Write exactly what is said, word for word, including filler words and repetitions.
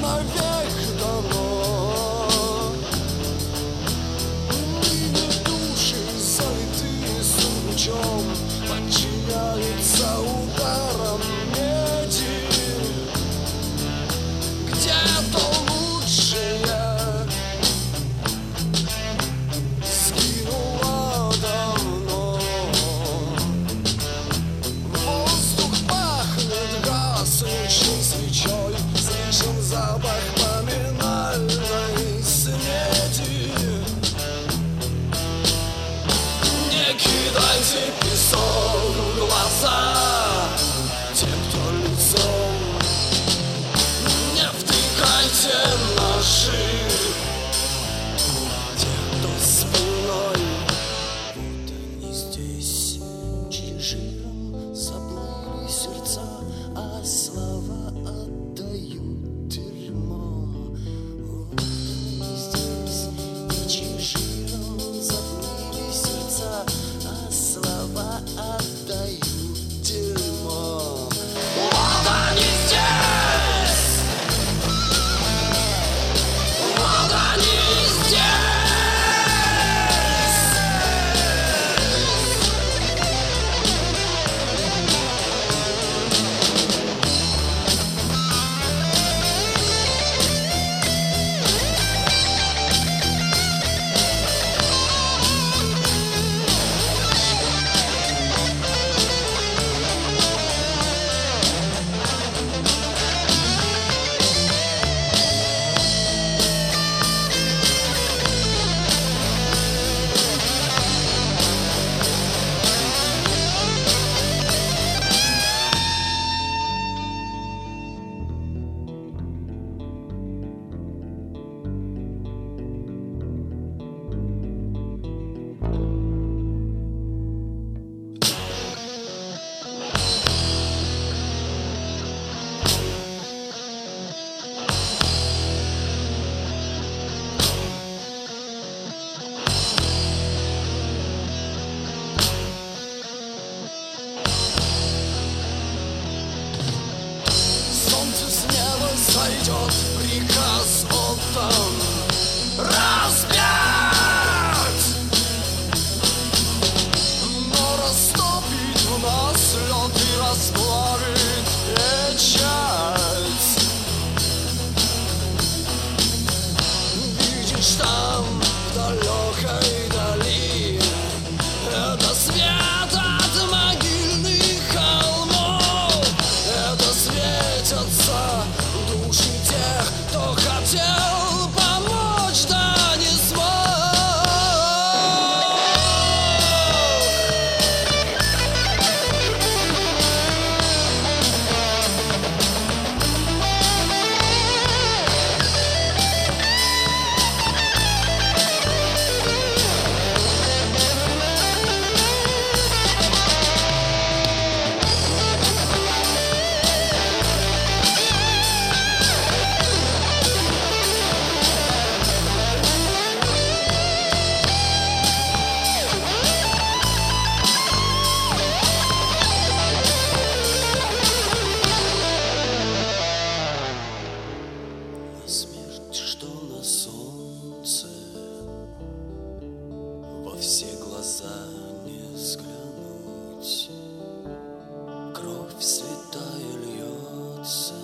навек дано. Ныне души, залитые сургучом, подчиняются ударам меди. Где-то лучшее сгинуло давно. Воздух пахнет гаснущей свечой, слышен запах поминальной снеди. Не кидайте песок в глаза тем, кто лицом. Не втыкайте ножи тем, кто спиной. Вот они здесь, чьи жиром заплыли сердца, а слова отдают дерьмо. Вот они здесь, чьи жиром заплыли сердца, а слова отдают дерьмо. Вот они здесь, вот они здесь. Солнце с неба сойдет, приказ отдан распять, но растопит в нас лед и расплавит печать. Видишь там в далекой дали, это свет от могильных холмов, это светятся души тех, кто хотел помочь, да не смог. Смерть, что на солнце, во все глаза не взглянуть, кровь святая льется.